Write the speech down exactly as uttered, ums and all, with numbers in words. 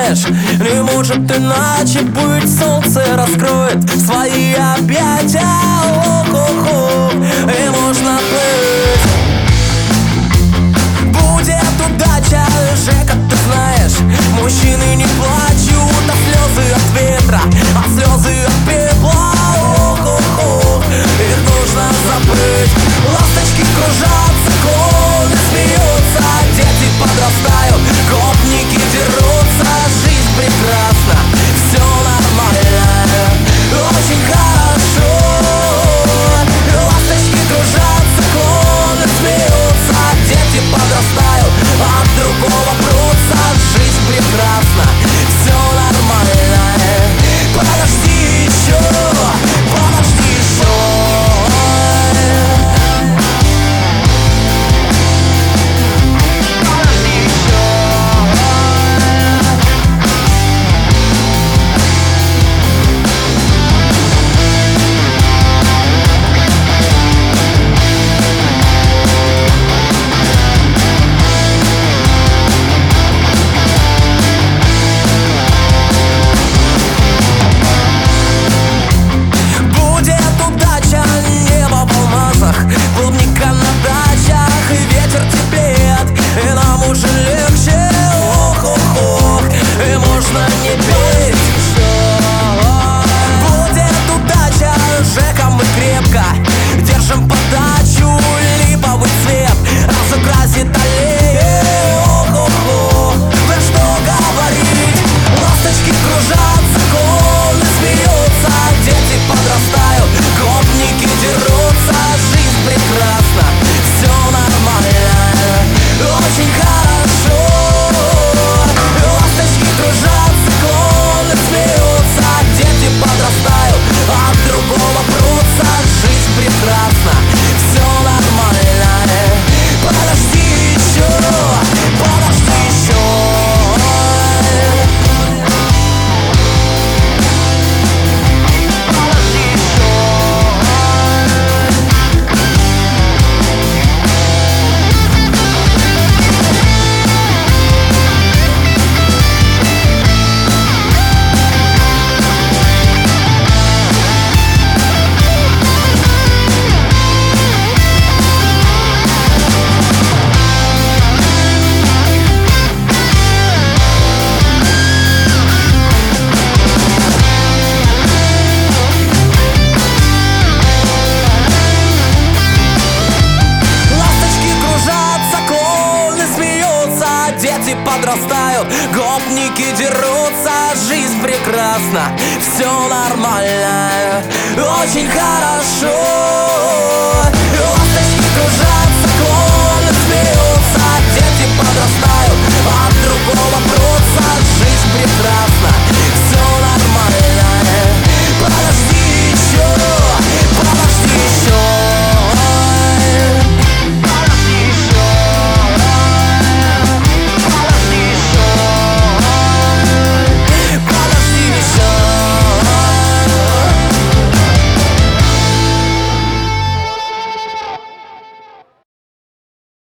знаешь, не может иначе быть. Солнце раскроет свои объятия, о-хо-хо, и можно плыть. Будет удача, Жека, ты знаешь, мужчины не плачут, а слезы от ветра, а слезы от пепла, о-хо-хо, их нужно забыть. Ласточки кружатся, клоуны смеются, дети подрастают, гопники дерутся. Жизнь прекрасна, все нормально, очень хорошо. Ласточки кружатся, клоуны смеются, дети подрастают, от другого прутся. Жизнь прекрасна, все нормально. Подожди еще, подожди еще. Клубника на дачах, и ветер теплеет, и нам уже легче, ох-ох-ох, и можно не петь. Будет удача, Жека, мы крепко держим подачу, липовый цвет разукрасит аллеи, ох-ох-ох, да что говорить. Ласточки кружатся, клоуны смеются, дети подрастают, гопники дерутся. Жизнь прекрасна, все нормально, очень хорошо. Ласточки кружатся, клоуны смеются, дети подрастают, от другого прутся. Жизнь прекрасна, все нормально. Подожди еще, подожди еще. Дети подрастают, гопники дерутся. Жизнь прекрасна, все нормально, очень хорошо. Ласточки кружат.